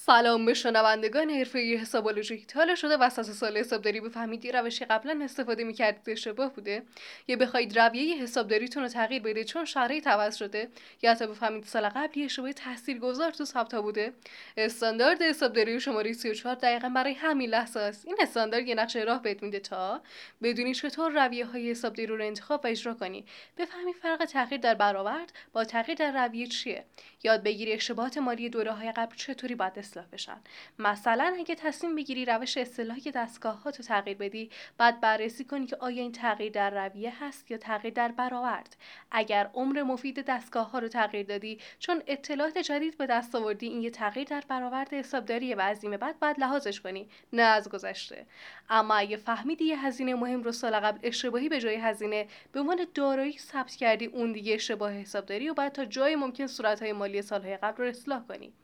سلام به شنوندگان حرفه‌ای حسابولوژی. حالا شده وسط سال حسابداری بفهمید یه روشی قبلا استفاده می‌کردید اشتباه بوده، یا بخواید رویه حسابداریتون رو تغییر بدید چون شرایط عوض شده، یا حتی بفهمید سال قبل یه اشتباه تاثیرگذار تو ثبت‌ها بوده. استاندارد حسابداری شماره 34 دقیقاً برای همین لحظه است. این استاندارد یه نقشه راه بهت میده تا بدونی چطور رویه‌های حسابداری رو انتخاب و اجرا کنی، بفهمی فرق تغییر در برآورد با تغییر در رویه چیه، یاد بگیری اشتباهات مالی دوره‌های قبل چطوری باید اصلاح بشن. مثلا اگه تصمیم بگیری روش اصلاحی دستگاه‌هات رو تغییر بدی، بعد بررسی کنی که آیا این تغییر در رویه هست یا تغییر در برآورد. اگر عمر مفید دستگاه‌ها رو تغییر دادی چون اطلاعات جدید به دست آوردی، این یه تغییر در برآورد حسابداریه و از این به بعد باید لحاظش کنی، نه از گذشته. اما اگه فهمیدی یه هزینه مهم رو سال قبل اشتباهی به جای هزینه به عنوان دارایی ثبت کردی، اون دیگه اشتباه حسابداری و باید تا جای ممکن صورت‌های مالی سال‌های قبل رو اصلاح کنی.